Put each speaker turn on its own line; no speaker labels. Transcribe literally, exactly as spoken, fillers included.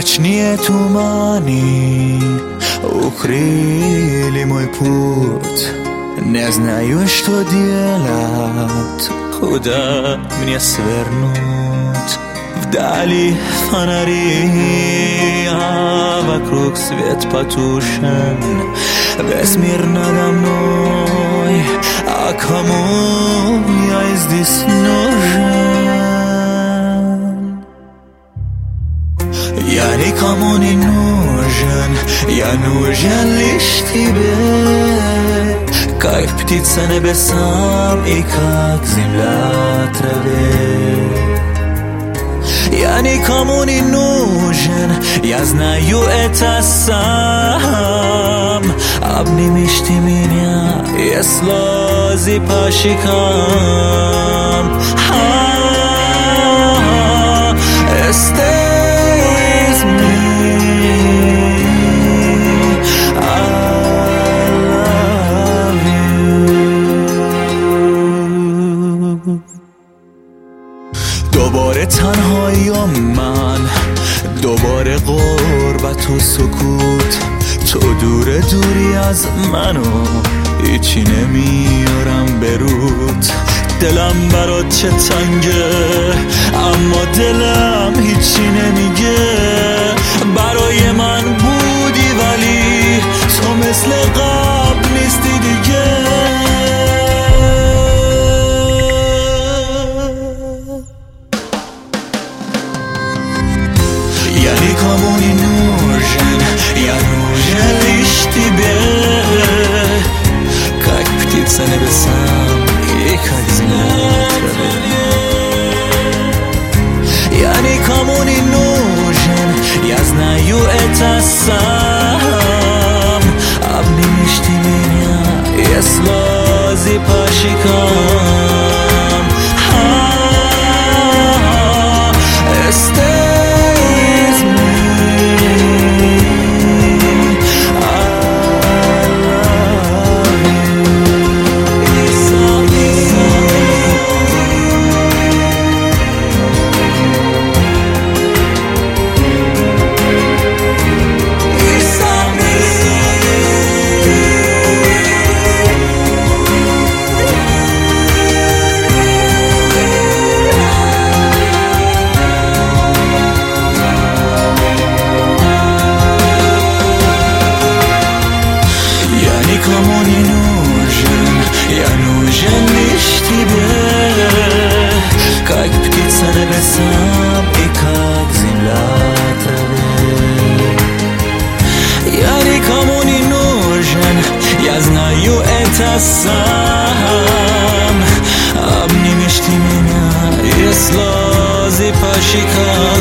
noćnije tumani ukrili moj put. Ne znaju što djelat, kuda mnie svrnut. Vdali fanari, a вокруг свет потушен. Весь мир надо мной, а кому я здесь нужен? Я никому не нужен, я нужен лишь тебе. Как птица небесам и как земля траве. Я никому не нужен, я знаю это сам. Обнимешь ты меня, и слезы по щекам. Stay with me, I love you. دوباره تنهایی من، دوباره غربت و سکوت. تو دور دوری از منو هیچی نمیارم برود. دلم برات چه تنگه، اما دلم هیچی نمیگه. برای من بودی ولی تو مثل قبل نیستی دیگه. Я никому не нужен, я нужен лишь тебе. Как птица небесам и как земля траве. Я никому не нужен, я знаю это сам. Обнимешь ты меня, и слезы по щекам. Никому не нужен, я нужен лишь тебе. Как птица небесам и как земля траве. Я никому не нужен, я знаю это сам. Обнимешь ты меня, и слезы по щекам.